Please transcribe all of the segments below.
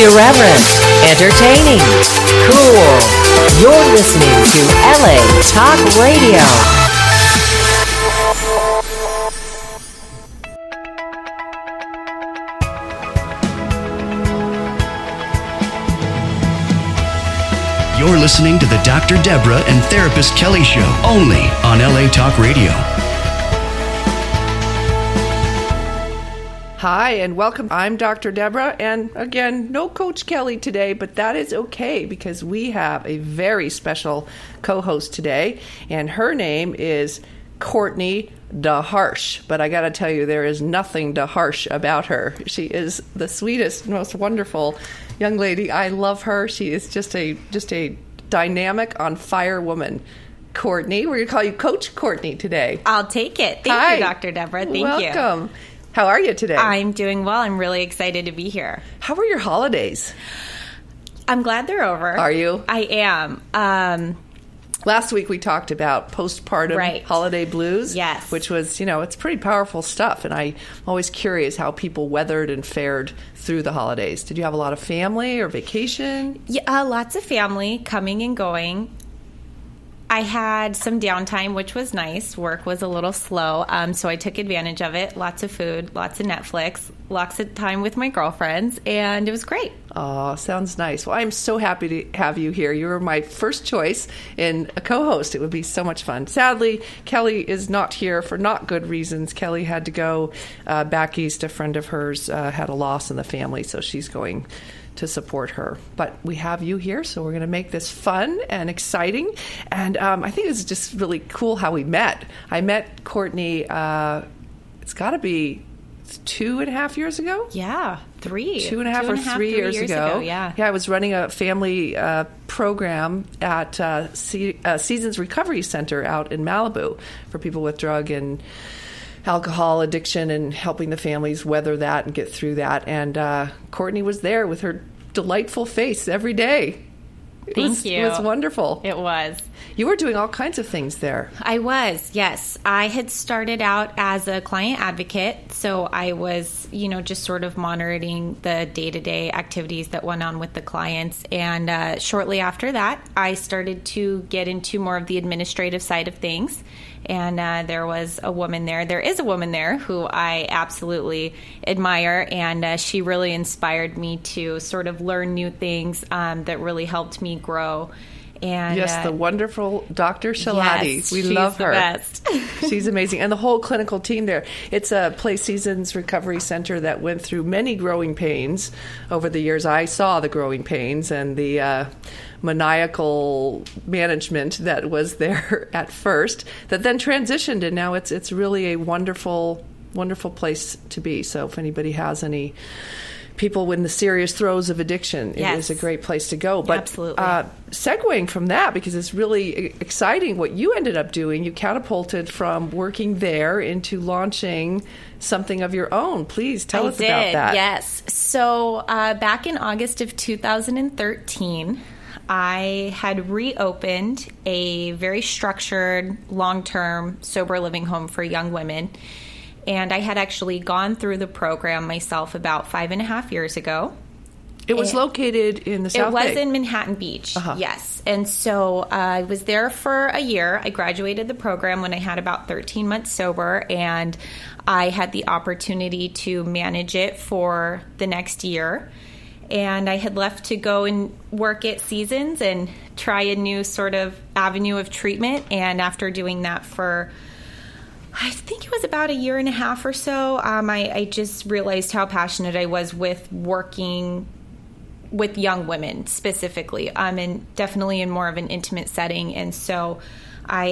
Irreverent, entertaining, cool. You're listening to LA Talk Radio. You're listening to the Dr. Deborah and Therapist Kelly Show, only on LA Talk Radio. Hi, and welcome. I'm Dr. Deborah, and again, no Coach Kelly today, but that is okay because we have a very special co-host today, and her name is Courtney DeHarsh. But I got to tell you, there is nothing DeHarsh about her. She is the sweetest, most wonderful young lady. I love her. She is just a dynamic, on fire woman. Courtney, we're going to call you Coach Courtney today. I'll take it. Thank you, Dr. Deborah. Thank you. Welcome. How are you today? I'm doing well. I'm really excited to be here. How were your holidays? I'm glad they're over. Are you? I am. Last week we talked about postpartum holiday blues. Yes. Which was, it's pretty powerful stuff. And I'm always curious how people weathered and fared through the holidays. Did you have a lot of family or vacation? Yeah, lots of family coming and going. I had some downtime, which was nice. Work was a little slow, so I took advantage of it. Lots of food, lots of Netflix, lots of time with my girlfriends, and it was great. Oh, sounds nice. Well, I'm so happy to have you here. You were my first choice in a co-host. It would be so much fun. Sadly, Kelly is not here for not good reasons. Kelly had to go back east. A friend of hers had a loss in the family, so she's going to support her. But we have you here, so we're going to make this fun and exciting. And I think it's just really cool how we met. I met Courtney, it's got to be 2.5 years ago? Yeah, 3. 2.5 or 3 years ago. Yeah, I was running a family program at Seasons Recovery Center out in Malibu for people with drug and alcohol addiction and helping the families weather that and get through that. And Courtney was there with her delightful face every day. Thank you. It was wonderful. It was. You were doing all kinds of things there. I was, yes. I had started out as a client advocate, so I was, just sort of monitoring the day-to-day activities that went on with the clients. And shortly after that, I started to get into more of the administrative side of things. And there was a woman there. There is a woman there who I absolutely admire, and she really inspired me to sort of learn new things that really helped me grow. And yes, the wonderful Dr. Shalati. Yes, we love her. She's the best. She's amazing. And the whole clinical team there. It's a Place Seasons Recovery Center that went through many growing pains over the years. I saw the growing pains and the maniacal management that was there at first that then transitioned, and now it's really a wonderful, wonderful place to be. So if anybody has any people in the serious throes of addiction, it is a great place to go. But absolutely. Segueing from that, because it's really exciting what you ended up doing, you catapulted from working there into launching something of your own. Please tell us about that. Yes. So back in August of 2013, I had reopened a very structured, long-term sober living home for young women. And I had actually gone through the program myself about 5.5 years ago. It was located in the South Bay? It was in Manhattan Beach, yes. And so I was there for a year. I graduated the program when I had about 13 months sober, and I had the opportunity to manage it for the next year. And I had left to go and work at Seasons and try a new sort of avenue of treatment. And after doing that for, I think it was about 1.5 years or so, I just realized how passionate I was with working with young women specifically, and definitely in more of an intimate setting. And so I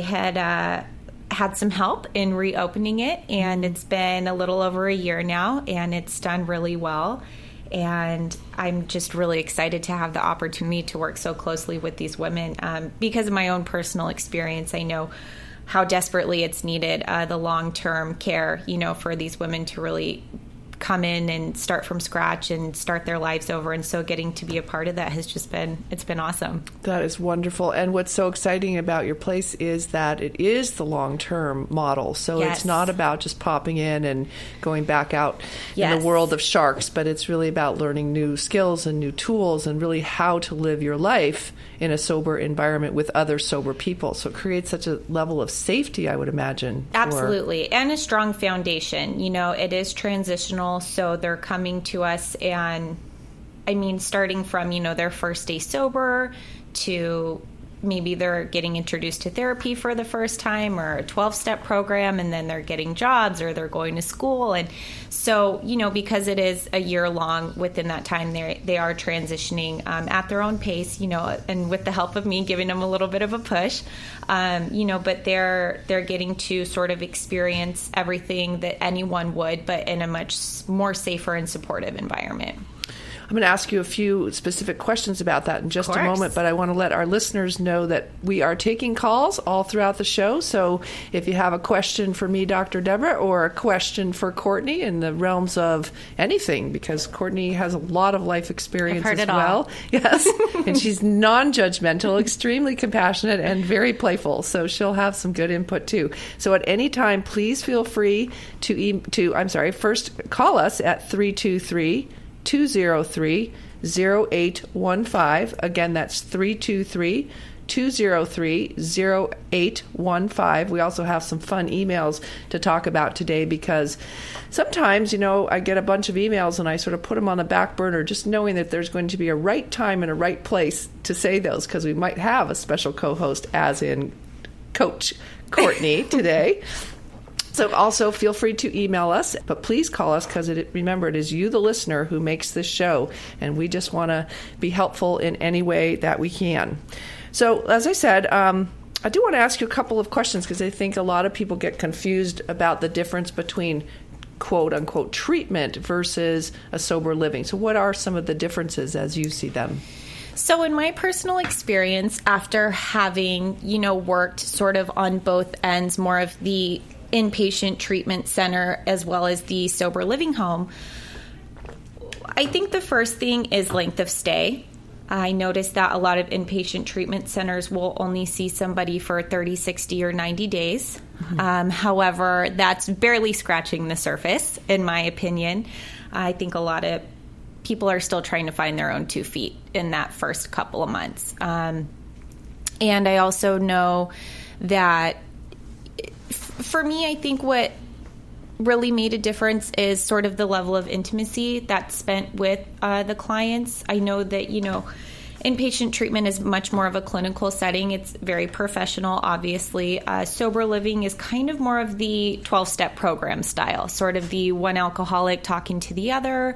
had some help in reopening it, and it's been a little over a year now, and it's done really well. And I'm just really excited to have the opportunity to work so closely with these women. Because of my own personal experience, I know how desperately it's needed, the long-term care, for these women to really come in and start from scratch and start their lives over. And so getting to be a part of that has just been awesome. That is wonderful. And what's so exciting about your place is that it is the long-term model. So Yes. It's not about just popping in and going back out in Yes. the world of sharks, but it's really about learning new skills and new tools and really how to live your life in a sober environment with other sober people. So it creates such a level of safety, I would imagine. Absolutely. And a strong foundation. It is transitional. So they're coming to us and, starting from, their first day sober to maybe they're getting introduced to therapy for the first time or a 12-step program, and then they're getting jobs or they're going to school. And so, because it is a year long, within that time, they are transitioning at their own pace, and with the help of me giving them a little bit of a push, but they're getting to sort of experience everything that anyone would, but in a much more safer and supportive environment. I'm going to ask you a few specific questions about that in just a course. moment, but I want to let our listeners know that we are taking calls all throughout the show. So if you have a question for me, Dr. Deborah, or a question for Courtney in the realms of anything, because Courtney has a lot of life experience I've heard as it all. well. Yes. And she's non-judgmental, extremely compassionate, and very playful. So she'll have some good input too. So at any time, please feel free first call us at 323-203-0815. Again, that's 323-203-0815. We also have some fun emails to talk about today because sometimes, I get a bunch of emails and I sort of put them on the back burner just knowing that there's going to be a right time and a right place to say those because we might have a special co-host as in Coach Courtney today. So also feel free to email us, but please call us because remember, it is you, the listener, who makes this show, and we just want to be helpful in any way that we can. So as I said, I do want to ask you a couple of questions because I think a lot of people get confused about the difference between quote-unquote treatment versus a sober living. So what are some of the differences as you see them? So in my personal experience, after having, worked sort of on both ends, more of the inpatient treatment center as well as the sober living home, I think the first thing is length of stay. I noticed that a lot of inpatient treatment centers will only see somebody for 30, 60, or 90 days. Mm-hmm. However, that's barely scratching the surface, in my opinion. I think a lot of people are still trying to find their own 2 feet in that first couple of months. And I also know that for me, I think what really made a difference is sort of the level of intimacy that's spent with the clients. I know that, inpatient treatment is much more of a clinical setting. It's very professional, obviously. Sober living is kind of more of the 12-step program style, sort of the one alcoholic talking to the other.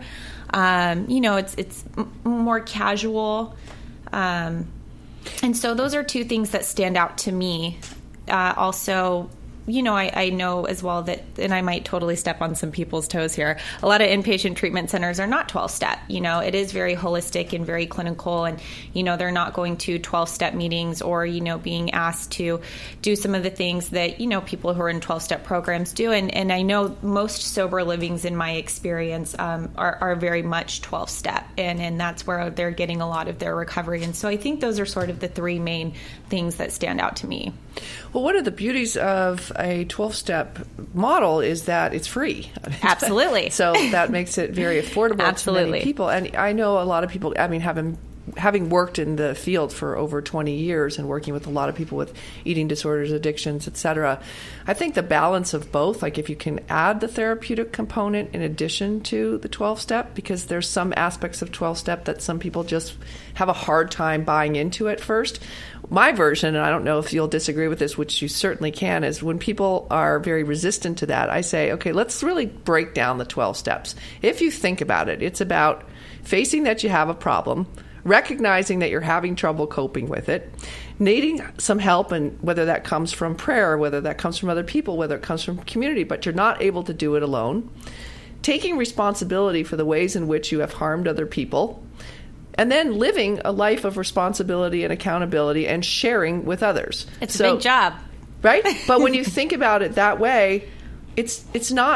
It's more casual. And so those are two things that stand out to me. Also, I know as well that, and I might totally step on some people's toes here, a lot of inpatient treatment centers are not 12-step. It is very holistic and very clinical, and, they're not going to 12-step meetings or, being asked to do some of the things that, people who are in 12-step programs do. And I know most sober livings, in my experience, are very much 12-step, and that's where they're getting a lot of their recovery. And so I think those are sort of the three main things that stand out to me. Well, one of the beauties of a 12-step model is that it's free. Absolutely. So that makes it very affordable to many people. And I know a lot of people, having worked in the field for over 20 years and working with a lot of people with eating disorders, addictions, etc., I think the balance of both, like if you can add the therapeutic component in addition to the 12-step, because there's some aspects of 12-step that some people just have a hard time buying into at first. My version, and I don't know if you'll disagree with this, which you certainly can, is when people are very resistant to that, I say, okay, let's really break down the 12 steps. If you think about it, it's about facing that you have a problem, recognizing that you're having trouble coping with it, needing some help, and whether that comes from prayer, whether that comes from other people, whether it comes from community, but you're not able to do it alone, taking responsibility for the ways in which you have harmed other people, and then living a life of responsibility and accountability and sharing with others. It's a big job. Right? But when you think about it that way, it's not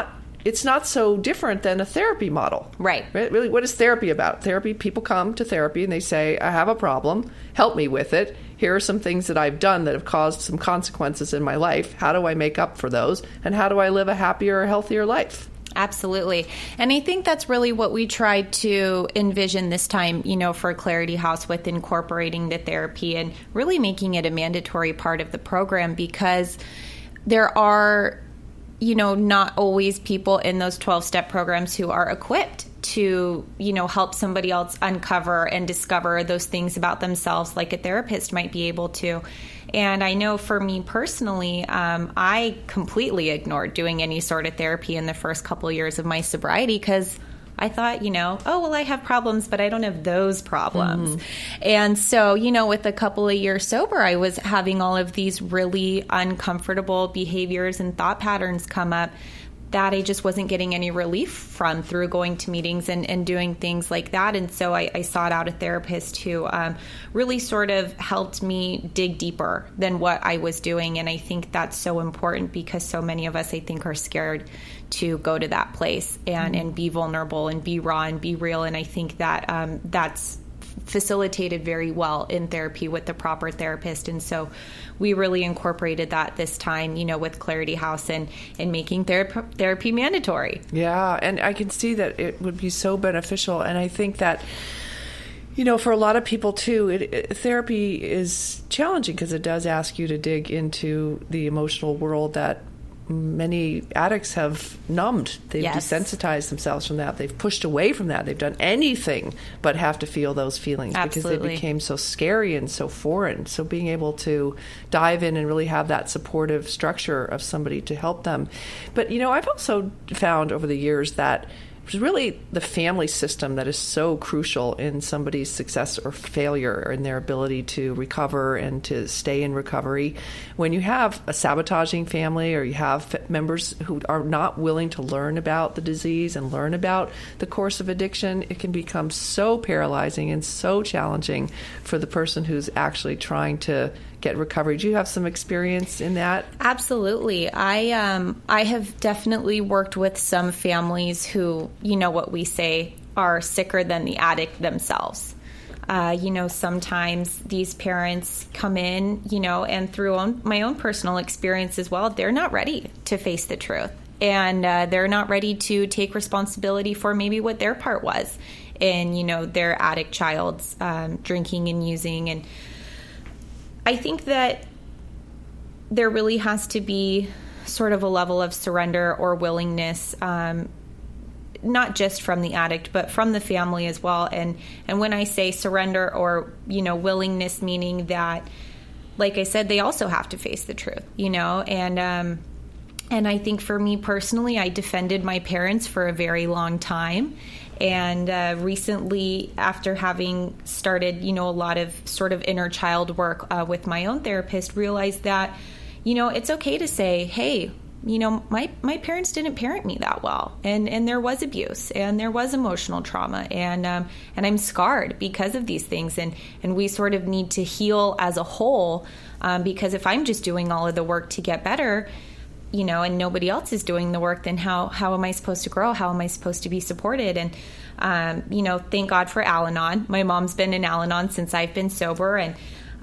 it's not so different than a therapy model. Right. Really, what is therapy about? Therapy, people come to therapy and they say, I have a problem, help me with it. Here are some things that I've done that have caused some consequences in my life. How do I make up for those? And how do I live a happier, healthier life? Absolutely. And I think that's really what we tried to envision this time, for Clarity House, with incorporating the therapy and really making it a mandatory part of the program, because there are, not always people in those 12-step programs who are equipped to, help somebody else uncover and discover those things about themselves like a therapist might be able to. And I know for me personally, I completely ignored doing any sort of therapy in the first couple of years of my sobriety, because I thought, I have problems, but I don't have those problems. And so, with a couple of years sober, I was having all of these really uncomfortable behaviors and thought patterns come up that I just wasn't getting any relief from through going to meetings and doing things like that. And so I sought out a therapist who really sort of helped me dig deeper than what I was doing. And I think that's so important, because so many of us, I think, are scared to go to that place and be vulnerable and be raw and be real. And I think that that's facilitated very well in therapy with the proper therapist. And so we really incorporated that this time, with Clarity House and making therapy mandatory. Yeah, and I can see that it would be so beneficial. And I think that, for a lot of people too, therapy is challenging because it does ask you to dig into the emotional world that many addicts have numbed. They've desensitized themselves from that. They've pushed away from that. They've done anything but have to feel those feelings. Absolutely. Because they became so scary and so foreign. So being able to dive in and really have that supportive structure of somebody to help them. But, I've also found over the years that it's really the family system that is so crucial in somebody's success or failure, or in their ability to recover and to stay in recovery. When you have a sabotaging family, or you have members who are not willing to learn about the disease and learn about the course of addiction, it can become so paralyzing and so challenging for the person who's actually trying to get recovery. Do you have some experience in that? Absolutely. I have definitely worked with some families who, what we say, are sicker than the addict themselves. Sometimes these parents come in, and through my own personal experience as well, they're not ready to face the truth. And they're not ready to take responsibility for maybe what their part was in, their addict child's drinking and using. And I think that there really has to be sort of a level of surrender or willingness, not just from the addict, but from the family as well. And when I say surrender or, willingness, meaning that, like I said, they also have to face the truth, and I think for me personally, I defended my parents for a very long time. And recently, after having started, a lot of sort of inner child work with my own therapist, realized that, it's okay to say, hey, my parents didn't parent me that well, and there was abuse, and there was emotional trauma, and I'm scarred because of these things, and we sort of need to heal as a whole, because if I'm just doing all of the work to get better, and nobody else is doing the work, then how am I supposed to grow? How am I supposed to be supported? And, thank God for Al-Anon. My mom's been in Al-Anon since I've been sober, and,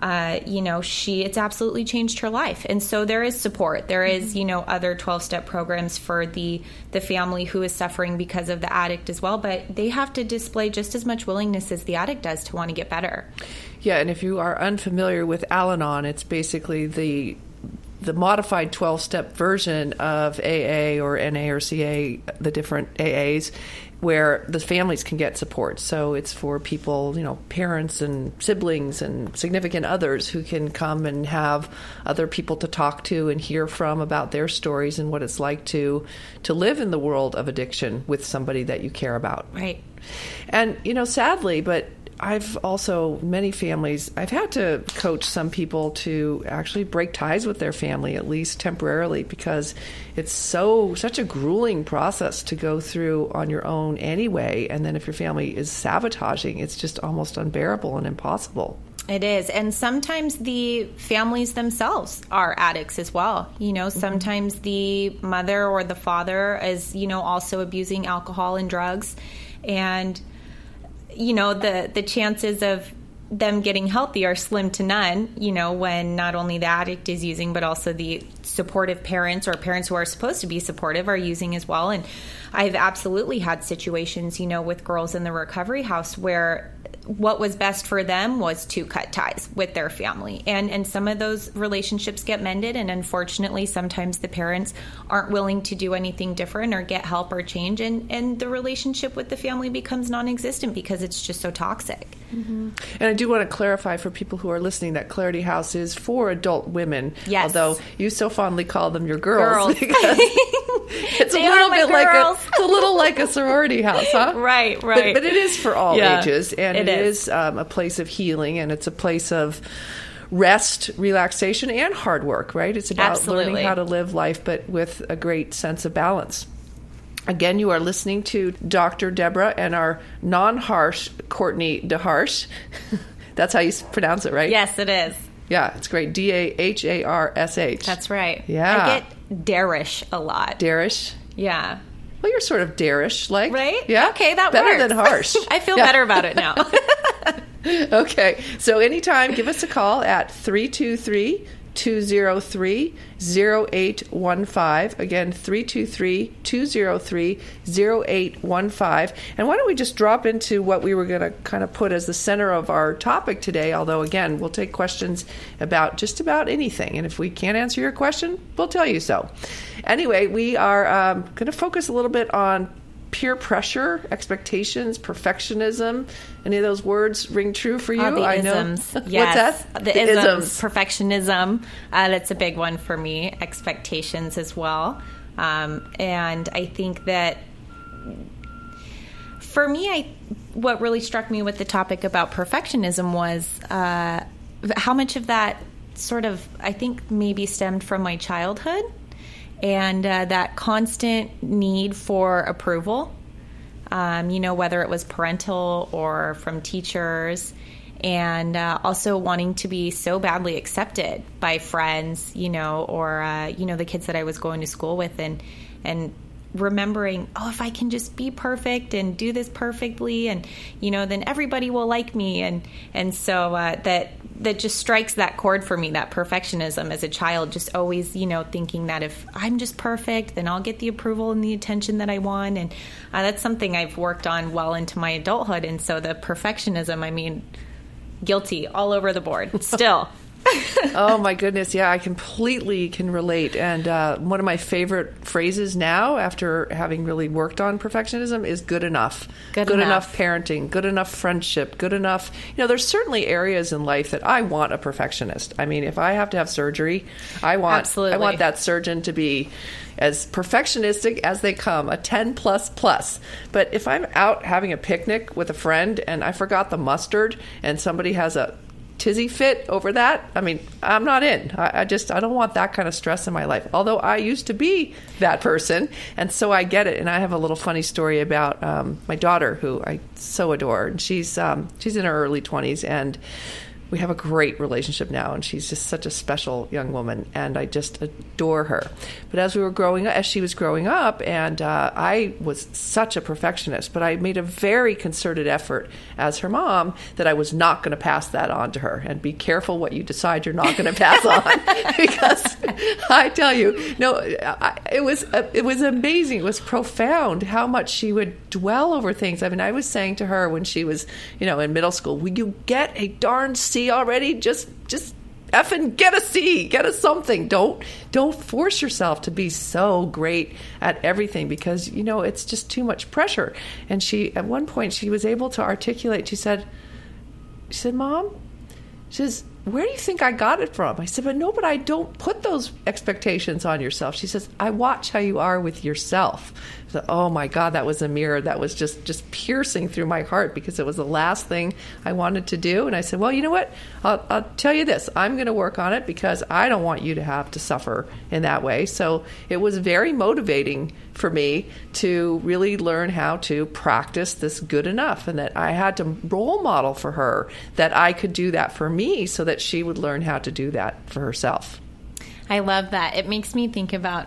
it's absolutely changed her life. And so there is support. There is, other 12-step programs for the family who is suffering because of the addict as well, but they have to display just as much willingness as the addict does to want to get better. Yeah, and if you are unfamiliar with Al-Anon, it's basically the modified 12-step version of AA or NA or CA, the different AAs, where the families can get support. So it's for people, parents and siblings and significant others who can come and have other people to talk to and hear from about their stories and what it's like to live in the world of addiction with somebody that you care about. Right. And, sadly, but I've also, many families, I've had to coach some people to actually break ties with their family, at least temporarily, because it's such a grueling process to go through on your own anyway. And then if your family is sabotaging, it's just almost unbearable and impossible. It is. And sometimes the families themselves are addicts as well. Sometimes the mother or the father is, also abusing alcohol and drugs. And, the chances of them getting healthy are slim to none, when not only the addict is using, but also the supportive parents or parents who are supposed to be supportive are using as well. And I've absolutely had situations, with girls in the recovery house where what was best for them was to cut ties with their family. And some of those relationships get mended. And unfortunately, sometimes the parents aren't willing to do anything different or get help or change. And the relationship with the family becomes non-existent because it's just so toxic. Mm-hmm. And I do want to clarify for people who are listening that Clarity House is for adult women. Yes. Although you so fondly call them your girls. Because it's it's a little like a sorority house, huh? Right. But it is for all ages. And it is a place of healing, and it's a place of rest, relaxation, and hard work, right? It's about learning how to live life, but with a great sense of balance. Again, you are listening to Dr. Deborah and our non-harsh Courtney DeHarsh. That's how you pronounce it, right? Yes, it is. Yeah, it's great. DAHARSH. That's right. Yeah. I get darish a lot. Darish? Yeah. Well, you're sort of darish, like. Right? Yeah. Okay, that better works. Better than harsh. I feel better about it now. Okay. So anytime, give us a call at 323-203-0815. Again, 323-203-0815. And why don't we just drop into what we were going to kind of put as the center of our topic today, although, again, we'll take questions about just about anything. And if we can't answer your question, we'll tell you so. Anyway, we are going to focus a little bit on peer pressure, expectations, perfectionism. Any of those words ring true for you? The I isms. know. Yes. What's that? The isms. Perfectionism. That's a big one for me. Expectations as well. And I think that for me, what really struck me with the topic about perfectionism was how much of that sort of, I think, maybe stemmed from my childhood. And that constant need for approval, whether it was parental or from teachers, and also wanting to be so badly accepted by friends, or the kids that I was going to school with, and remembering, if I can just be perfect and do this perfectly, and then everybody will like me, and so that just strikes that chord for me, that perfectionism as a child, just always thinking that if I'm just perfect, then I'll get the approval and the attention that I want, and that's something I've worked on well into my adulthood. And so the perfectionism, guilty all over the board still. Oh my goodness, yeah, I completely can relate. And one of my favorite phrases now, after having really worked on perfectionism, is good enough. Good enough parenting, good enough friendship, good enough. There's certainly areas in life that I want a perfectionist. If I have to have surgery, I want that surgeon to be as perfectionistic as they come, a 10 plus. But if I'm out having a picnic with a friend and I forgot the mustard and somebody has a tizzy fit over that, I'm not in. I don't want that kind of stress in my life. Although I used to be that person, and so I get it. And I have a little funny story about my daughter, who I so adore. And she's in her early 20s, and we have a great relationship now, and she's just such a special young woman, and I just adore her. But as she was growing up, and I was such a perfectionist, but I made a very concerted effort as her mom that I was not going to pass that on to her. And be careful what you decide you're not going to pass on, because I tell you, it was amazing. It was profound how much she would dwell over things. I was saying to her when she was, in middle school, will you get a darn C already? Just effing get a C, get a something. Don't force yourself to be so great at everything, because it's just too much pressure. And she, at one point, she was able to articulate. She said, "Mom," she says, "where do you think I got it from?" I said, but I don't put those expectations on yourself. She says, "I watch how you are with yourself." I said, oh my God, that was a mirror that was just piercing through my heart, because it was the last thing I wanted to do. And I said, well, you know what? I'll tell you this. I'm going to work on it, because I don't want you to have to suffer in that way. So it was very motivating for me to really learn how to practice this good enough, and that I had to role model for her that I could do that for me so that she would learn how to do that for herself. I love that. It makes me think about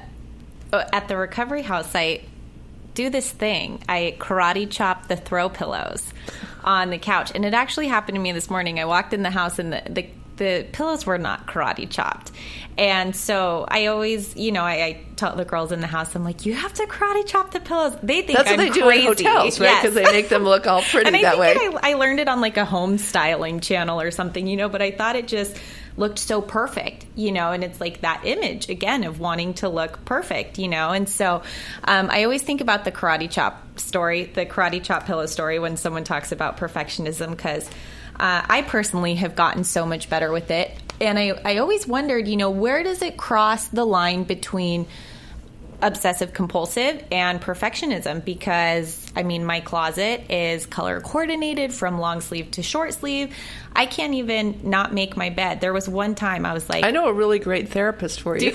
at the recovery house, I do this thing. I karate chop the throw pillows on the couch. And it actually happened to me this morning. I walked in the house and the pillows were not karate chopped. And so I always, I tell the girls in the house, I'm like, you have to karate chop the pillows. They think that's I'm what they crazy. do in hotels, right? Because they make them look all pretty and that way. I learned it on like a home styling channel or something, but I thought it just looked so perfect, and it's like that image again of wanting to look perfect, and so I always think about the karate chop story, the karate chop pillow story when someone talks about perfectionism, because I personally have gotten so much better with it. And I always wondered, where does it cross the line between obsessive compulsive and perfectionism? Because my closet is color coordinated from long sleeve to short sleeve. I can't even not make my bed. There was one time I was like, I know a really great therapist for you.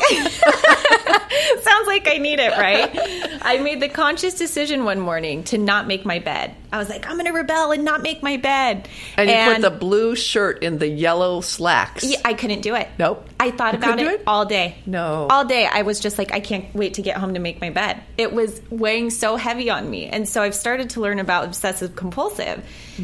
Sounds like I need it, right? I made the conscious decision one morning to not make my bed. I was like, I'm going to rebel and not make my bed. And you put the blue shirt in the yellow slacks. Yeah, I couldn't do it. Nope. I thought about it all day. No. All day. I was just like, I can't wait to get home to make my bed. It was weighing so heavy on me. And so I've started to learn about obsessive compulsive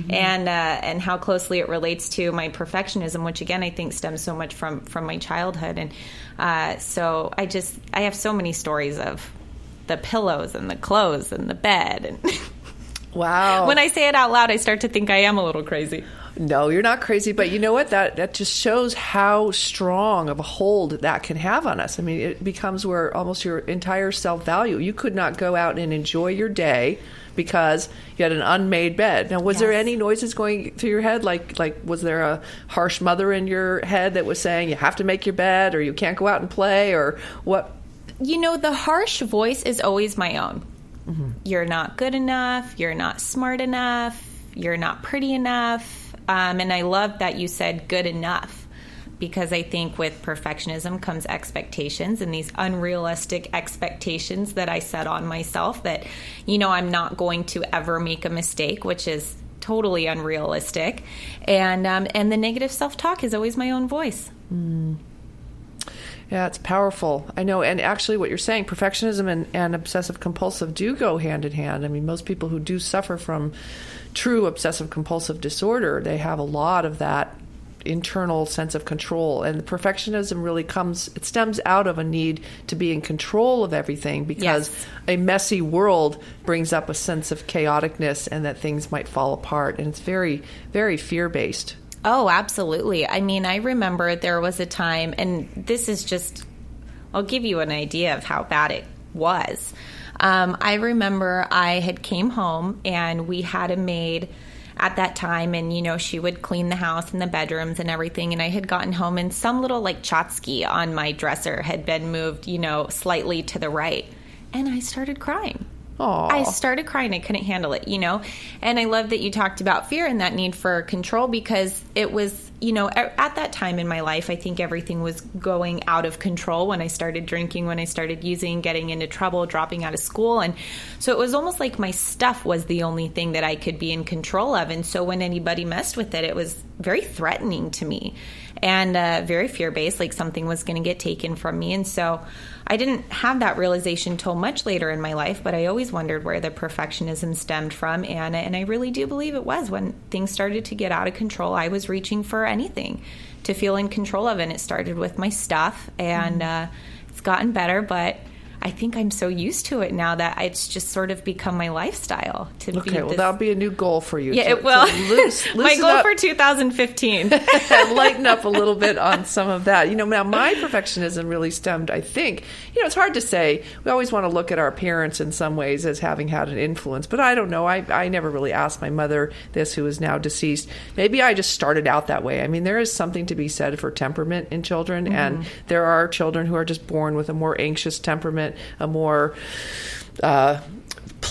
and how closely it relates to my perfectionism, which again, I think stems so much from my childhood. And so I have so many stories of the pillows and the clothes and the bed. And wow. When I say it out loud, I start to think I am a little crazy. No, you're not crazy, but you know what? That just shows how strong of a hold that can have on us. It becomes where almost your entire self-value. You could not go out and enjoy your day because you had an unmade bed. Now, was there any noises going through your head? Like was there a harsh mother in your head that was saying you have to make your bed or you can't go out and play or what? The harsh voice is always my own. Mm-hmm. You're not good enough. You're not smart enough. You're not pretty enough. And I love that you said good enough, because I think with perfectionism comes expectations, and these unrealistic expectations that I set on myself that, I'm not going to ever make a mistake, which is totally unrealistic. And the negative self-talk is always my own voice. Mm. Yeah, it's powerful. I know. And actually what you're saying, perfectionism and obsessive compulsive do go hand in hand. most people who do suffer from true obsessive compulsive disorder, they have a lot of that internal sense of control. And perfectionism really stems out of a need to be in control of everything, because a messy world brings up a sense of chaoticness and that things might fall apart. And it's very, very fear-based. Oh, absolutely. I remember there was a time, and this is just, I'll give you an idea of how bad it was. I remember I had came home and we had a maid at that time, and, she would clean the house and the bedrooms and everything. And I had gotten home and some little tchotchke on my dresser had been moved, slightly to the right. And I started crying. Aww. I started crying. I couldn't handle it, And I love that you talked about fear and that need for control, because it was, at that time in my life, I think everything was going out of control when I started drinking, when I started using, getting into trouble, dropping out of school. And so it was almost like my stuff was the only thing that I could be in control of. And so when anybody messed with it, it was very threatening to me and very fear-based, like something was going to get taken from me. And so I didn't have that realization till much later in my life, but I always wondered where the perfectionism stemmed from. And I really do believe it was when things started to get out of control. I was reaching for anything to feel in control of, and it started with my stuff, and it's gotten better, but I think I'm so used to it now that it's just sort of become my lifestyle. That'll be a new goal for you. Yeah, it will. My goal for 2015. Lighten up a little bit on some of that. Now my perfectionism really stemmed, I think, it's hard to say. We always want to look at our parents in some ways as having had an influence, but I don't know. I never really asked my mother this, who is now deceased. Maybe I just started out that way. There is something to be said for temperament in children, and there are children who are just born with a more anxious temperament, a more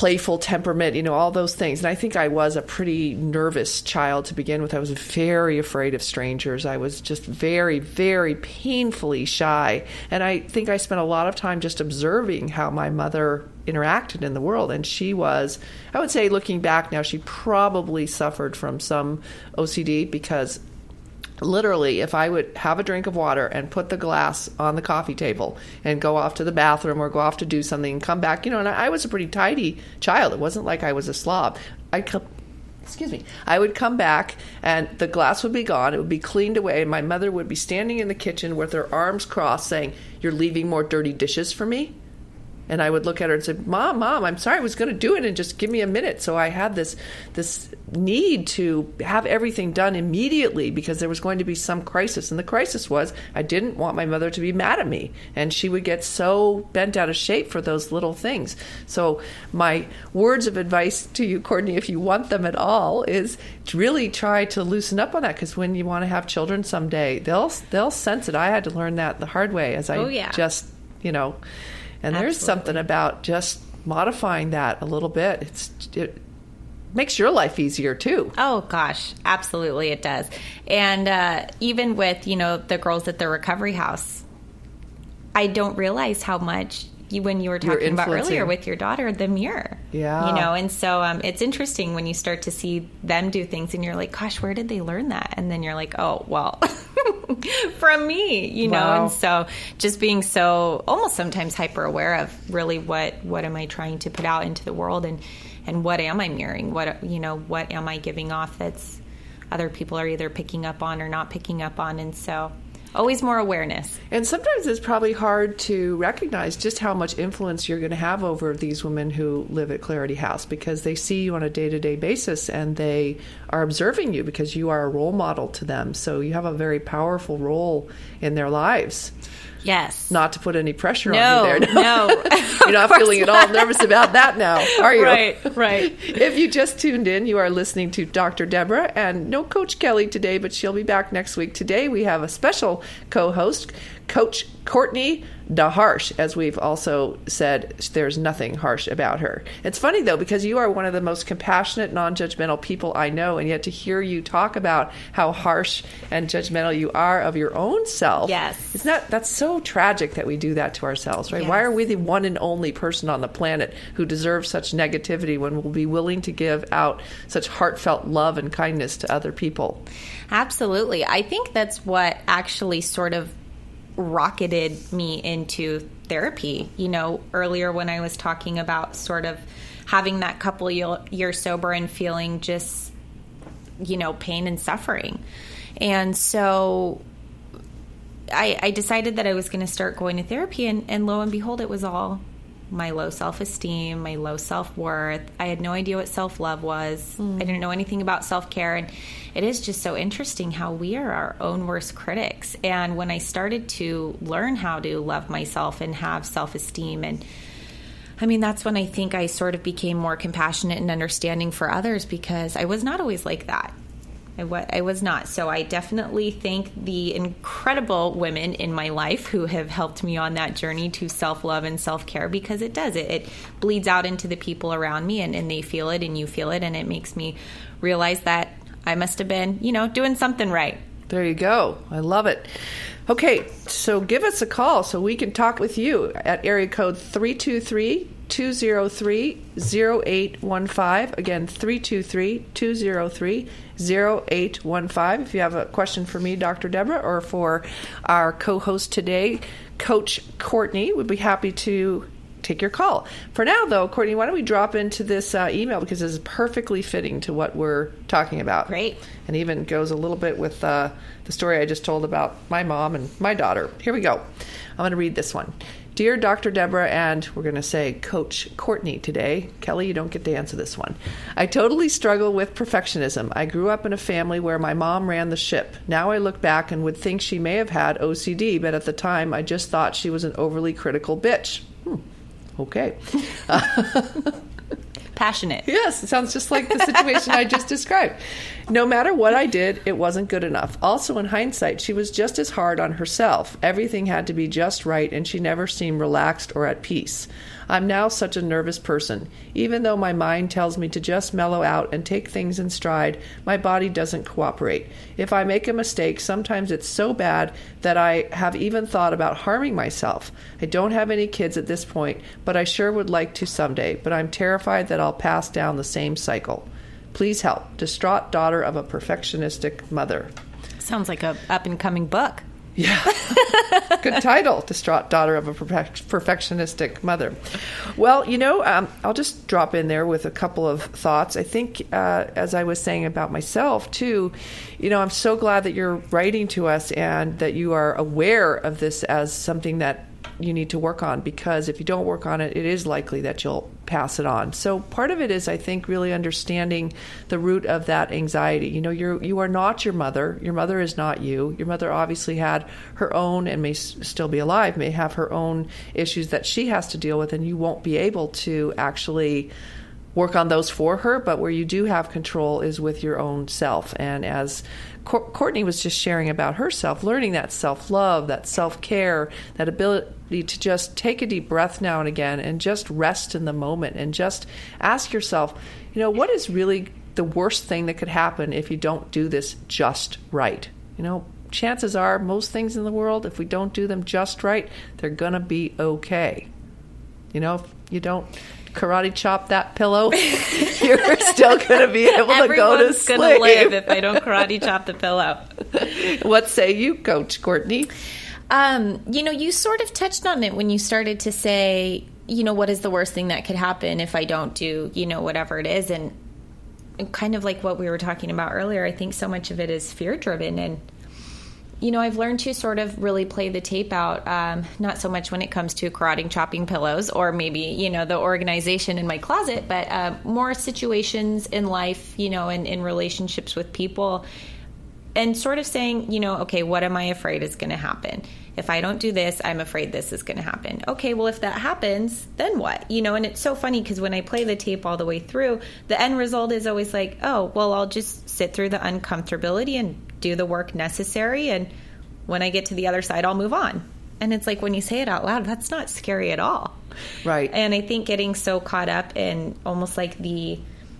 playful temperament, all those things. And I think I was a pretty nervous child to begin with. I was very afraid of strangers. I was just very, very painfully shy. And I think I spent a lot of time just observing how my mother interacted in the world. And she was, I would say, looking back now, she probably suffered from some OCD, because literally, if I would have a drink of water and put the glass on the coffee table and go off to the bathroom or go off to do something and come back, and I was a pretty tidy child. It wasn't like I was a slob. I would come back and the glass would be gone. It would be cleaned away. And my mother would be standing in the kitchen with her arms crossed saying, "You're leaving more dirty dishes for me?" And I would look at her and say, Mom, I'm sorry, I was going to do it, and just give me a minute. So I had this need to have everything done immediately because there was going to be some crisis. And the crisis was I didn't want my mother to be mad at me. And she would get so bent out of shape for those little things. So my words of advice to you, Courtney, if you want them at all, is to really try to loosen up on that, because when you want to have children someday, they'll sense it. I had to learn that the hard way as I just, And there's something about just modifying that a little bit. It makes your life easier, too. Oh, gosh. Absolutely, it does. And even with, the girls at the recovery house, I don't realize how much, when you were talking about earlier with your daughter, the mirror. Yeah. And so it's interesting when you start to see them do things and you're like, gosh, where did they learn that? And then you're like, oh, well, from me, Wow. And so just being so almost sometimes hyper aware of really what am I trying to put out into the world, and what am I mirroring? What am I giving off that's other people are either picking up on or not picking up on? And so always more awareness. And sometimes it's probably hard to recognize just how much influence you're going to have over these women who live at Clarity House, because they see you on a day-to-day basis and they are observing you because you are a role model to them. So you have a very powerful role in their lives. Yes. Not to put any pressure on you there. No. You're not feeling at all nervous about that now, are you? Right. If you just tuned in, you are listening to Dr. Deborah, and no Coach Kelly today, but she'll be back next week. Today we have a special co-host, Coach Courtney DeHarsh. As we've also said, there's nothing harsh about her. It's funny, though, because you are one of the most compassionate, non-judgmental people I know, and yet to hear you talk about how harsh and judgmental you are of your own self. Yes. That's so tragic that we do that to ourselves, right? Yes. Why are we the one and only person on the planet who deserves such negativity when we'll be willing to give out such heartfelt love and kindness to other people? Absolutely. I think that's what actually sort of rocketed me into therapy. Earlier when I was talking about sort of having that couple years sober and feeling just, pain and suffering. And so I decided that I was going to start going to therapy, and lo and behold, it was all my low self-esteem, my low self-worth. I had no idea what self-love was. I didn't know anything about self-care. And it is just so interesting how we are our own worst critics. And when I started to learn how to love myself and have self-esteem, and that's when I think I sort of became more compassionate and understanding for others, because I was not always like that. I was not. So I definitely thank the incredible women in my life who have helped me on that journey to self-love and self-care, because it does. It bleeds out into the people around me, and they feel it and you feel it, and it makes me realize that I must have been, doing something right. There you go. I love it. Okay, so give us a call so we can talk with you at area code 323-203-0815. Again, 323-203-0815. If you have a question for me, Dr. Deborah, or for our co-host today, Coach Courtney, we'd be happy to take your call. For now, though, Courtney, why don't we drop into this email, because this is perfectly fitting to what we're talking about. Great. And even goes a little bit with the story I just told about my mom and my daughter. Here we go. I'm going to read this one. Dear Dr. Deborah, and we're going to say Coach Courtney today. Kelly, you don't get to answer this one. I totally struggle with perfectionism. I grew up in a family where my mom ran the ship. Now I look back and would think she may have had OCD, but at the time I just thought she was an overly critical bitch. Okay. passionate. Yes, it sounds just like the situation I just described. No matter what I did, it wasn't good enough. Also, in hindsight, she was just as hard on herself. Everything had to be just right, and she never seemed relaxed or at peace. I'm now such a nervous person. Even though my mind tells me to just mellow out and take things in stride, my body doesn't cooperate. If I make a mistake, sometimes it's so bad that I have even thought about harming myself. I don't have any kids at this point, but I sure would like to someday. But I'm terrified that I'll pass down the same cycle. Please help. Distraught daughter of a perfectionistic mother. Sounds like a up-and-coming book. Yeah. Good title, Distraught Daughter of a Perfectionistic Mother. Well, I'll just drop in there with a couple of thoughts. I think, as I was saying about myself, too, I'm so glad that you're writing to us and that you are aware of this as something that you need to work on, because if you don't work on it, it is likely that you'll pass it on. So part of it is, I think, really understanding the root of that anxiety. You are not your mother. Your mother is not you. Your mother obviously had her own, and may still be alive, may have her own issues that she has to deal with, and you won't be able to actually work on those for her. But where you do have control is with your own self. And as Courtney was just sharing about herself, learning that self-love, that self-care, that ability to just take a deep breath now and again and just rest in the moment and just ask yourself, what is really the worst thing that could happen if you don't do this just right? Chances are most things in the world, if we don't do them just right, they're going to be okay. If you don't karate chop that pillow, you're still going to be able to go to sleep. Everyone's going to live if I don't karate chop the pillow. What say you, Coach Courtney? You sort of touched on it when you started to say, what is the worst thing that could happen if I don't do, whatever it is. And kind of like what we were talking about earlier, I think so much of it is fear-driven. And I've learned to sort of really play the tape out, not so much when it comes to karate chopping pillows or maybe, the organization in my closet, but more situations in life, and in relationships with people, and sort of saying, okay, what am I afraid is going to happen? If I don't do this, I'm afraid this is going to happen. Okay, well, if that happens, then what? And it's so funny because when I play the tape all the way through, the end result is always like, oh, well, I'll just sit through the uncomfortability and do the work necessary. And when I get to the other side, I'll move on. And it's like when you say it out loud, that's not scary at all. Right. And I think getting so caught up in almost like the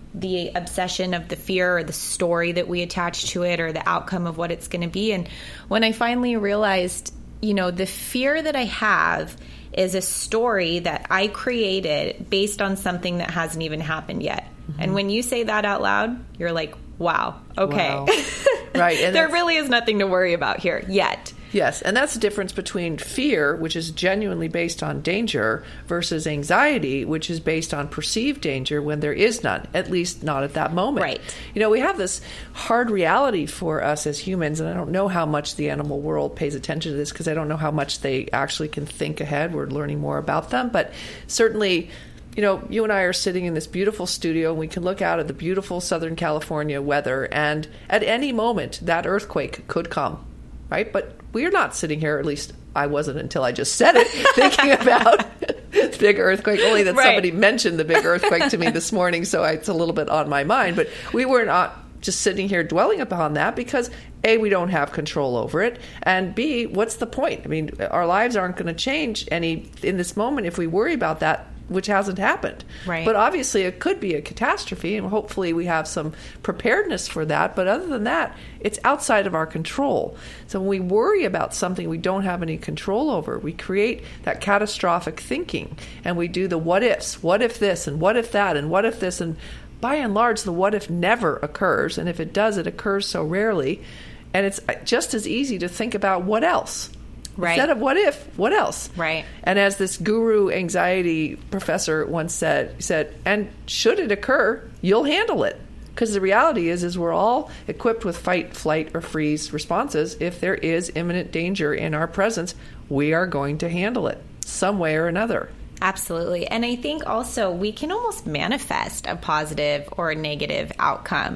obsession of the fear or the story that we attach to it or the outcome of what it's going to be. And when I finally realized, the fear that I have is a story that I created based on something that hasn't even happened yet. Mm-hmm. And when you say that out loud, you're like, wow, okay. Wow. Right. And there really is nothing to worry about here yet. Yes, and that's the difference between fear, which is genuinely based on danger, versus anxiety, which is based on perceived danger when there is none, at least not at that moment. Right. We have this hard reality for us as humans, and I don't know how much the animal world pays attention to this because I don't know how much they actually can think ahead. We're learning more about them, but certainly, you and I are sitting in this beautiful studio and we can look out at the beautiful Southern California weather, and at any moment that earthquake could come, right? But we're not sitting here, at least I wasn't until I just said it, thinking about the big earthquake, only that somebody mentioned the big earthquake to me this morning, so it's a little bit on my mind. But we were not just sitting here dwelling upon that because, A, we don't have control over it, and B, what's the point? I mean, our lives aren't going to change any in this moment if we worry about that, which hasn't happened. Right. But obviously it could be a catastrophe, and hopefully we have some preparedness for that. But other than that, it's outside of our control. So when we worry about something we don't have any control over, we create that catastrophic thinking, and we do the what ifs. What if this, and what if that, and what if this? And by and large, the what if never occurs. And if it does, it occurs so rarely. And it's just as easy to think about what else. Right. Instead of what if, what else? Right. And as this guru anxiety professor once said, he said, and should it occur, you'll handle it. Because the reality is we're all equipped with fight, flight, or freeze responses. If there is imminent danger in our presence, we are going to handle it some way or another. Absolutely. And I think also we can almost manifest a positive or a negative outcome.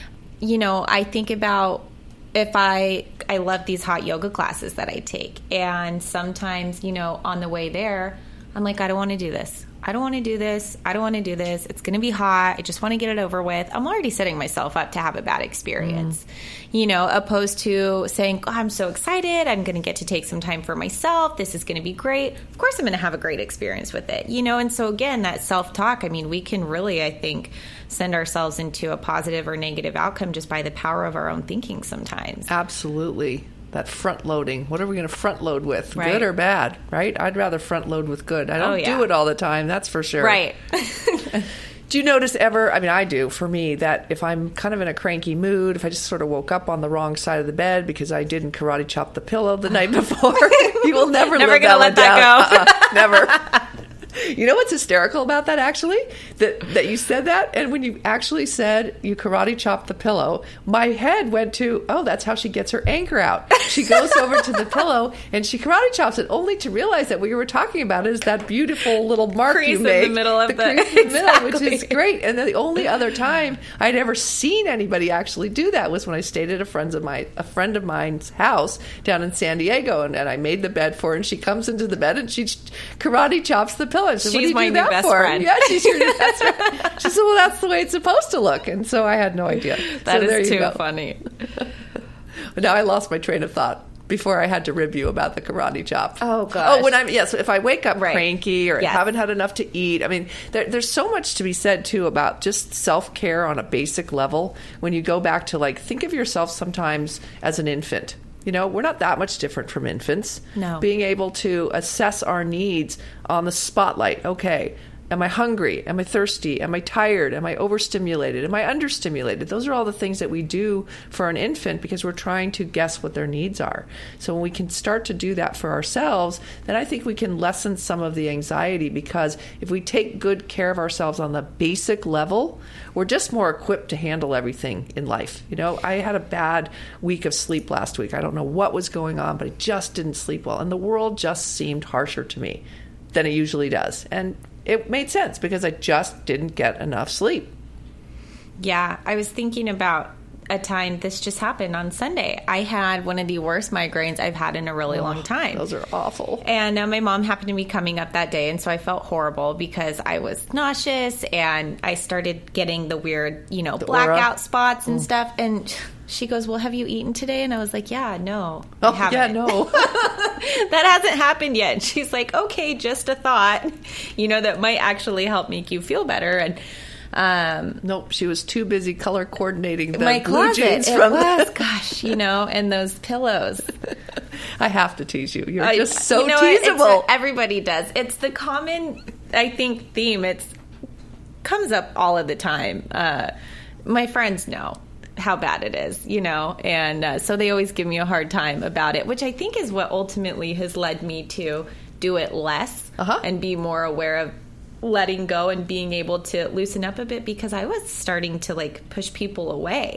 I think about if I love these hot yoga classes that I take. And sometimes, on the way there, I'm like, I don't want to do this. I don't want to do this. I don't want to do this. It's going to be hot. I just want to get it over with. I'm already setting myself up to have a bad experience, opposed to saying, oh, I'm so excited. I'm going to get to take some time for myself. This is going to be great. Of course, I'm going to have a great experience with it, And so again, that self-talk, we can really, I think, send ourselves into a positive or negative outcome just by the power of our own thinking sometimes. Absolutely. That front loading. What are we going to front load with? Right. Good or bad, right? I'd rather front load with good. I don't do it all the time, that's for sure. Right. Do you notice ever, I do, for me, that if I'm kind of in a cranky mood, if I just sort of woke up on the wrong side of the bed because I didn't karate chop the pillow the night before, you will never live that one down. Never. You know what's hysterical about that, actually? That you said that, and when you actually said you karate chopped the pillow, my head went to, oh, that's how she gets her anger out. She goes over to the pillow, and she karate chops it, only to realize that what you were talking about is that beautiful little mark crease you make. In the middle of the crease in the middle, which is great. And then the only other time I'd ever seen anybody actually do that was when I stayed at a friend of mine's house down in San Diego, and I made the bed for her, and she comes into the bed, and she karate chops the pillow. So she's my new best friend. Yeah, she's your new best friend. She said, well, that's the way it's supposed to look. And so I had no idea. That is too funny. But now I lost my train of thought before I had to rib you about the karate chop. Oh, gosh. Oh, if I wake up cranky or haven't had enough to eat. There's so much to be said, too, about just self-care on a basic level. When you go back to, think of yourself sometimes as an infant. We're not that much different from infants. No. Being able to assess our needs on the spotlight. Okay, am I hungry? Am I thirsty? Am I tired? Am I overstimulated? Am I understimulated? Those are all the things that we do for an infant because we're trying to guess what their needs are. So when we can start to do that for ourselves, then I think we can lessen some of the anxiety, because if we take good care of ourselves on the basic level, we're just more equipped to handle everything in life. I had a bad week of sleep last week. I don't know what was going on, but I just didn't sleep well. And the world just seemed harsher to me than it usually does. And it made sense because I just didn't get enough sleep. Yeah, I was thinking about a time this just happened on Sunday. I had one of the worst migraines I've had in a really long time. Those are awful. And my mom happened to be coming up that day, and so I felt horrible because I was nauseous, and I started getting the weird, blackout spots and stuff. And she goes, well, have you eaten today? And I was like, yeah, no, I haven't. Yeah, no. That hasn't happened yet. And she's like, okay, just a thought, that might actually help make you feel better. And nope, she was too busy color coordinating the my blue closet. jeans from gosh, and those pillows. I have to tease you. You're just so teasable. Everybody does. It's the common, I think, theme. It comes up all of the time. My friends know how bad it is, and so they always give me a hard time about it, which I think is what ultimately has led me to do it less and be more aware of letting go and being able to loosen up a bit, because I was starting to push people away,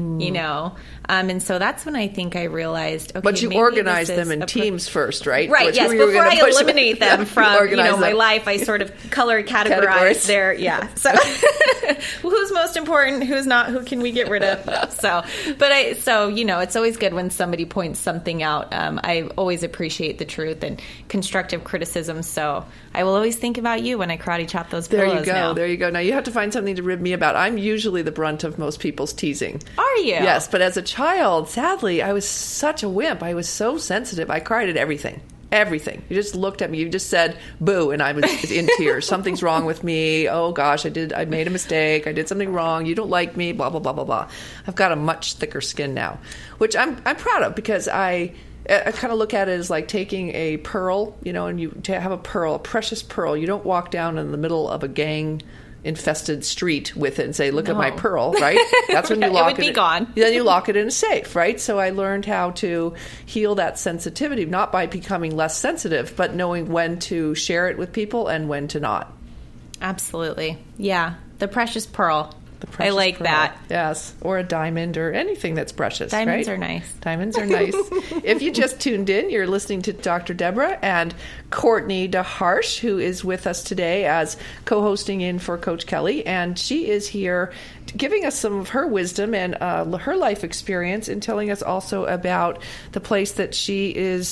and so that's when I think I realized, okay, but you organize them in teams first, right? Right, yes. Before I eliminate them from my life, I sort of color categorize their, so who's most important, who's not, who can we get rid of? So it's always good when somebody points something out. I always appreciate the truth and constructive criticism, so I will always think about you when I karate chop those pillows. There you go. Now you have to find something to rib me about. I'm usually the brunt of most people's teasing. Are you? Yes, but as a child, sadly, I was such a wimp. I was so sensitive. I cried at everything. Everything. You just looked at me. You just said, boo, and I was in tears. Something's wrong with me. Oh, gosh, I made a mistake. I did something wrong. You don't like me, blah, blah, blah, blah, blah. I've got a much thicker skin now, which I'm proud of, because I kind of look at it as like taking a pearl, and you to have a precious pearl. You don't walk down in the middle of a gang-infested street with it and say, look at my pearl, right? That's when you lock it. It would be gone. Then you lock it in a safe, right? So I learned how to heal that sensitivity, not by becoming less sensitive, but knowing when to share it with people and when to not. Absolutely. Yeah. The precious pearl. I like pearl. That. Yes. Or a diamond or anything that's precious. Diamonds right? are nice. Diamonds are nice. If you just tuned in, you're listening to Dr. Deborah and Courtney DeHarsh, who is with us today as co-hosting in for Coach Kelly. And she is here giving us some of her wisdom and her life experience, and telling us also about the place that she is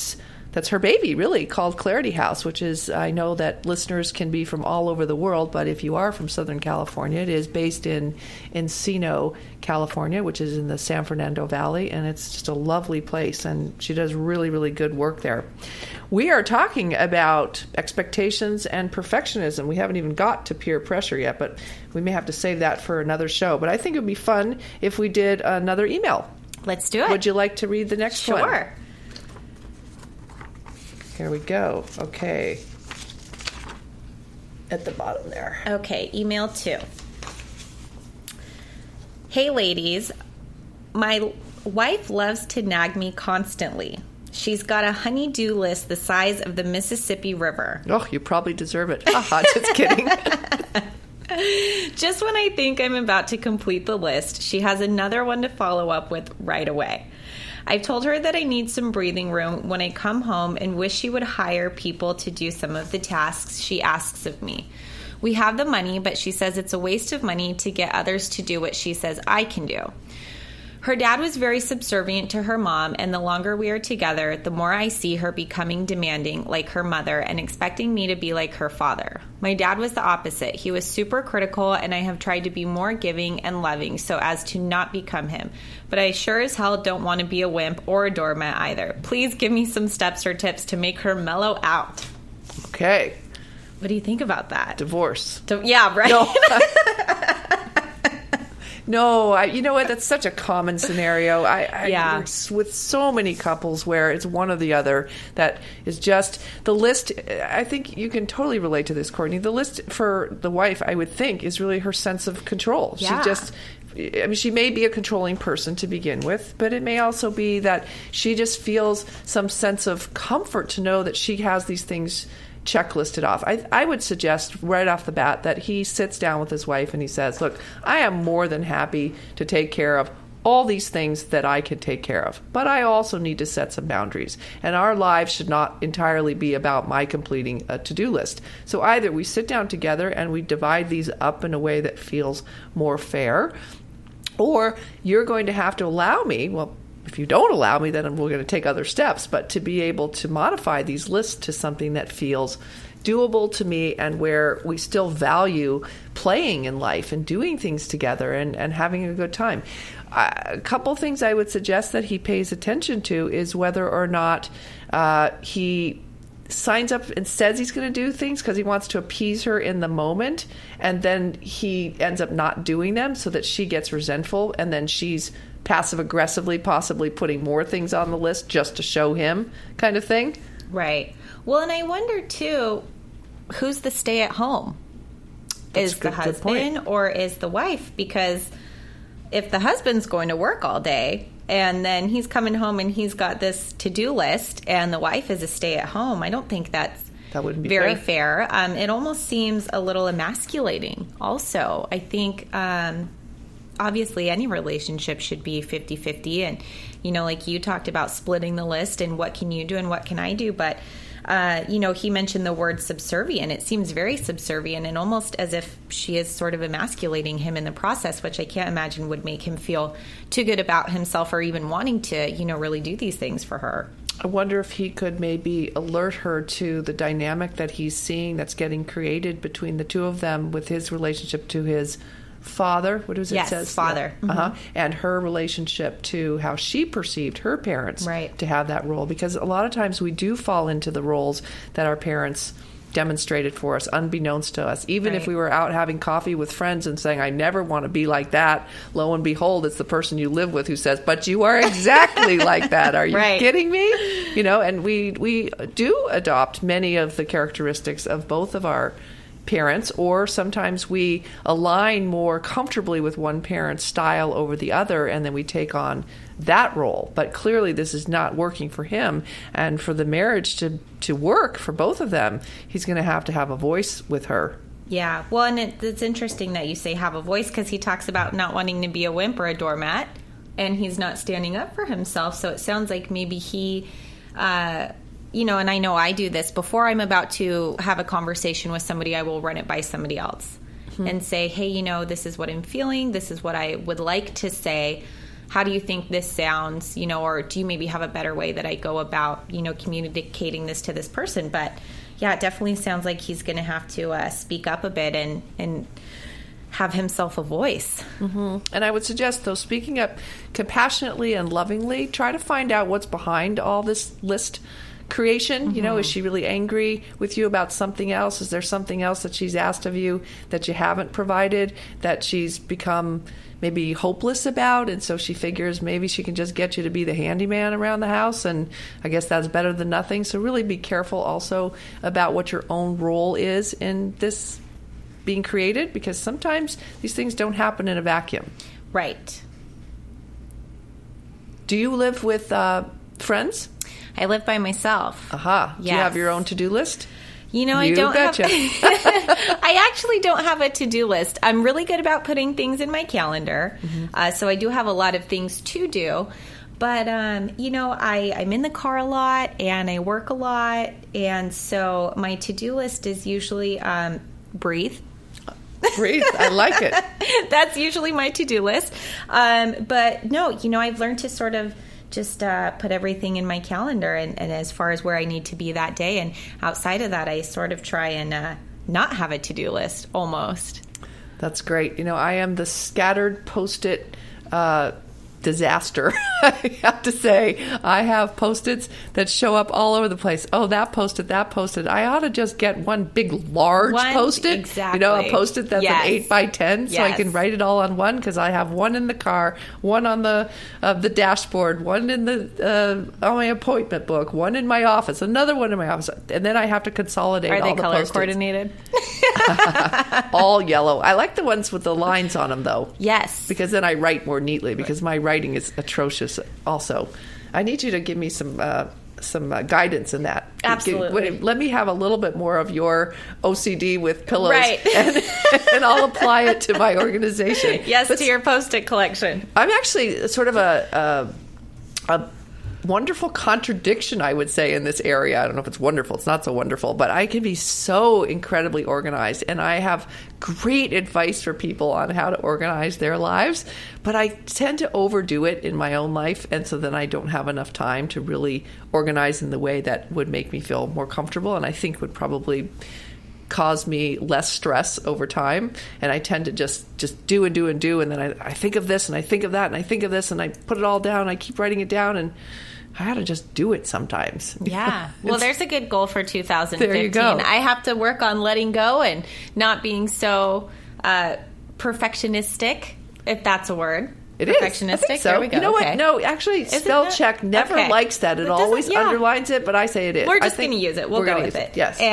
that's her baby, really, called Clarity House, which is, I know that listeners can be from all over the world, but if you are from Southern California, it is based in Encino, California, which is in the San Fernando Valley, and it's just a lovely place, and she does really, really good work there. We are talking about expectations and perfectionism. We haven't even got to peer pressure yet, but we may have to save that for another show. But I think it would be fun if we did another email. Let's do it. Would you like to read the next one? Sure. Here we go. Okay. At the bottom there. Okay, email 2. Hey, ladies. My wife loves to nag me constantly. She's got a honey-do list the size of the Mississippi River. Oh, you probably deserve it. Haha, just kidding. Just when I think I'm about to complete the list, she has another one to follow up with right away. I've told her that I need some breathing room when I come home and wish she would hire people to do some of the tasks she asks of me. We have the money, but she says it's a waste of money to get others to do what she says I can do. Her dad was very subservient to her mom, and the longer we are together, the more I see her becoming demanding like her mother and expecting me to be like her father. My dad was the opposite. He was super critical, and I have tried to be more giving and loving so as to not become him. But I sure as hell don't want to be a wimp or a doormat either. Please give me some steps or tips to make her mellow out. Okay. What do you think about that? Divorce. Yeah, right? No. No, you know what? That's such a common scenario. I work with so many couples where it's one or the other that is just the list. I think you can totally relate to this, Courtney. The list for the wife, I would think, is really her sense of control. Yeah. She may be a controlling person to begin with, but it may also be that she just feels some sense of comfort to know that she has these things checklisted off. I would suggest right off the bat that he sits down with his wife and he says, look, I am more than happy to take care of all these things that I can take care of, but I also need to set some boundaries. And our lives should not entirely be about my completing a to-do list. So either we sit down together and we divide these up in a way that feels more fair, or you're going to have to allow me, well, if you don't allow me, then we're going to take other steps, but to be able to modify these lists to something that feels doable to me and where we still value playing in life and doing things together and having a good time. A couple things I would suggest that he pays attention to is whether or not he signs up and says he's going to do things because he wants to appease her in the moment, and then he ends up not doing them so that she gets resentful, and then she's passive-aggressively possibly putting more things on the list just to show him kind of thing. Right. Well, and I wonder, too, who's the stay-at-home? Is the husband or is the wife? Because if the husband's going to work all day and then he's coming home and he's got this to-do list and the wife is a stay-at-home, I don't think that wouldn't be very fair. It almost seems a little emasculating also. I think obviously any relationship should be 50-50, and like you talked about splitting the list and what can you do and what can I do, but he mentioned the word subservient. It seems very subservient and almost as if she is sort of emasculating him in the process, which I can't imagine would make him feel too good about himself or even wanting to really do these things for her. I wonder if he could maybe alert her to the dynamic that he's seeing that's getting created between the two of them with his relationship to his father. What does it say? Yes, father. Yeah. Mm-hmm. And her relationship to how she perceived her parents to have that role. Because a lot of times we do fall into the roles that our parents demonstrated for us, unbeknownst to us. Even if we were out having coffee with friends and saying, I never want to be like that, lo and behold, it's the person you live with who says, but you are exactly like that. Are you kidding me? And we do adopt many of the characteristics of both of our parents, or sometimes we align more comfortably with one parent's style over the other, and then we take on that role. But clearly this is not working for him, and for the marriage to work for both of them, he's going to have a voice with her. Yeah, well, and it's interesting that you say have a voice, because he talks about not wanting to be a wimp or a doormat, and he's not standing up for himself. So it sounds like maybe he and I know I do this, before I'm about to have a conversation with somebody, I will run it by somebody else and say, hey, this is what I'm feeling. This is what I would like to say. how do you think this sounds, or do you maybe have a better way that I go about, communicating this to this person? But yeah, it definitely sounds like he's going to have to speak up a bit and have himself a voice. Mm-hmm. And I would suggest, though, speaking up compassionately and lovingly, try to find out what's behind all this list creation. Mm-hmm. Is she really angry with you about something else? Is there something else that she's asked of you that you haven't provided, that she's become maybe hopeless about, and so she figures maybe she can just get you to be the handyman around the house, and I guess that's better than nothing. So really be careful also about what your own role is in this being created, because sometimes these things don't happen in a vacuum. Right. Do you live with friends? I live by myself. Aha. Yes. Do you have your own to-do list? I don't betcha. I actually don't have a to-do list. I'm really good about putting things in my calendar. Mm-hmm. So I do have a lot of things to do. But, I'm in the car a lot and I work a lot. And so my to-do list is usually breathe. Breathe. I like it. That's usually my to-do list. But no, I've learned to sort of just put everything in my calendar and as far as where I need to be that day. And outside of that, I sort of try and not have a to-do list almost. That's great. I am the scattered Post-it disaster. I have to say, I have Post-its that show up all over the place. Oh, that Post-it. I ought to just get one big, large Post-it. Exactly. A Post-it that's an 8 by 10, so I can write it all on one, because I have one in the car, one on the dashboard, one in the on my appointment book, one in my office, another one in my office, and then I have to consolidate all the Post-its. Are they color coordinated? All yellow. I like the ones with the lines on them, though. Yes. Because then I write more neatly, because my writing is atrocious also. I need you to give me some guidance in that. Absolutely. Let me have a little bit more of your OCD with pillows, right. and I'll apply it to my organization. Yes, to your Post-it collection. I'm actually sort of a wonderful contradiction, I would say, in this area. I don't know if it's wonderful. It's not so wonderful, but I can be so incredibly organized, and I have great advice for people on how to organize their lives, but I tend to overdo it in my own life, and so then I don't have enough time to really organize in the way that would make me feel more comfortable, and I think would probably cause me less stress over time. And I tend to just do and do and do, and then I think of this and I think of that and I think of this and I put it all down. I keep writing it down, and I had to just do it sometimes. Yeah. Well, there's a good goal for 2015. There you go. I have to work on letting go and not being so perfectionistic, if that's a word. It perfectionistic. Is. I think so. There we go. You know okay. what? No, actually, spell check never likes that. It always underlines it, but I say it is. We're just going to use it. We'll go with it. Yes.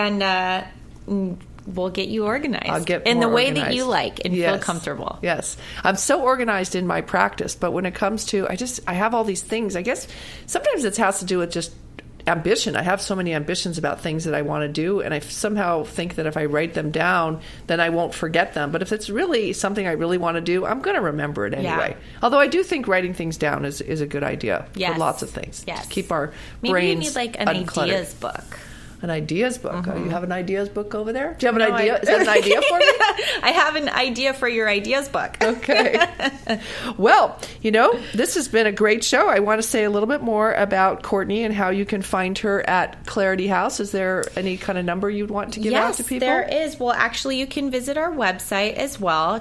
And we'll get you organized. I'll get in the way organized. That you like and feel comfortable. Yes. I'm so organized in my practice, but when it comes to, I have all these things. I guess sometimes it has to do with just ambition. I have so many ambitions about things that I want to do, and I somehow think that if I write them down, then I won't forget them. But if it's really something I really want to do, I'm going to remember it anyway. Yeah. Although I do think writing things down is a good idea for lots of things. Yes. To keep our Maybe brains you need like an uncluttered. ideas book. An ideas book. Mm-hmm. You have an ideas book over there? Do you have an idea? Is that an idea for me? I have an idea for your ideas book. Okay. Well, this has been a great show. I want to say a little bit more about Courtney and how you can find her at Clarity House. Is there any kind of number you'd want to give out to people? Yes, there is. Well, actually, you can visit our website as well,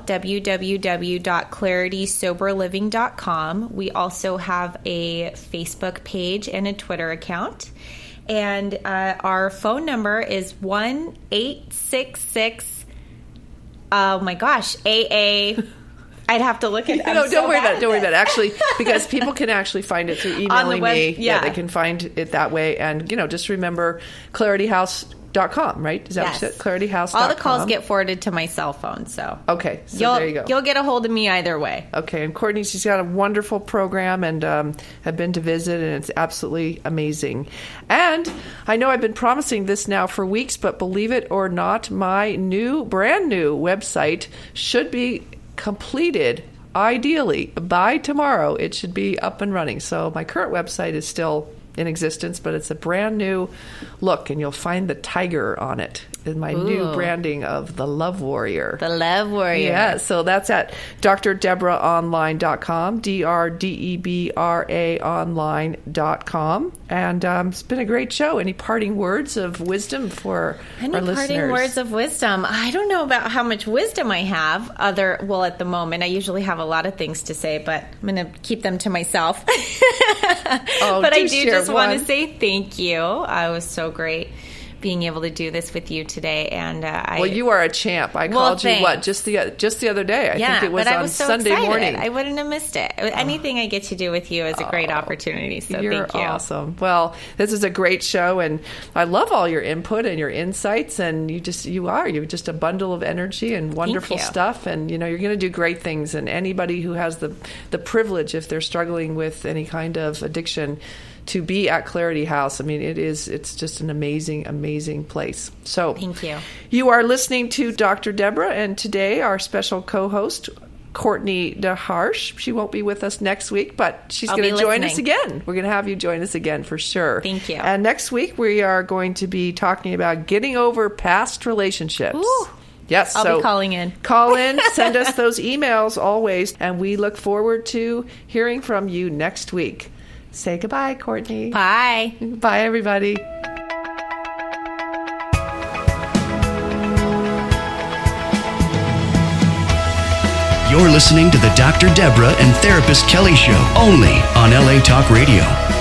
www.claritysoberliving.com. We also have a Facebook page and a Twitter account. And our phone number is 1-866. Oh my gosh, AA. I'd have to look at it. Don't worry about it. Actually, because people can actually find it through emailing me. Yeah, they can find it that way. And just remember clarityhouse.com, right? Is that what you said? clarityhouse.com. All the calls get forwarded to my cell phone. So okay, there you go. You'll get a hold of me either way. Okay, and Courtney, she's got a wonderful program, and have been to visit, and it's absolutely amazing. And I know I've been promising this now for weeks, but believe it or not, my brand new website should be completed ideally by tomorrow. It should be up and running. So my current website is still in existence, but it's a brand new look, and you'll find the tiger on it. in my new branding of the Love Warrior. The Love Warrior. Yeah, so that's at drdebraonline.com, DRDEBRA online.com. And it's been a great show. Any parting words of wisdom for our listeners? Any parting words of wisdom? I don't know about how much wisdom I have. Well, at the moment, I usually have a lot of things to say, but I'm going to keep them to myself. But I do just want to say thank you. I was so great being able to do this with you today, and well, you are a champ. I called you just the other day. I think it was on Sunday morning. I wouldn't have missed it. Anything I get to do with you is a great opportunity. So you're thank you. Awesome. Well, this is a great show, and I love all your input and your insights. And you're just a bundle of energy and wonderful stuff. And you're going to do great things. And anybody who has the privilege, if they're struggling with any kind of addiction, to be at Clarity House. I mean, it's just an amazing, amazing place. So thank you. You are listening to Dr. Deborah, and today our special co-host, Courtney DeHarsh. She won't be with us next week, but she's going to join us again. We're going to have you join us again for sure. Thank you. And next week we are going to be talking about getting over past relationships. Ooh. Yes, I'll be calling in. Call in, send us those emails always, and we look forward to hearing from you next week. Say goodbye, Courtney. Bye. Bye, everybody. You're listening to the Dr. Deborah and Therapist Kelly Show, only on LA Talk Radio.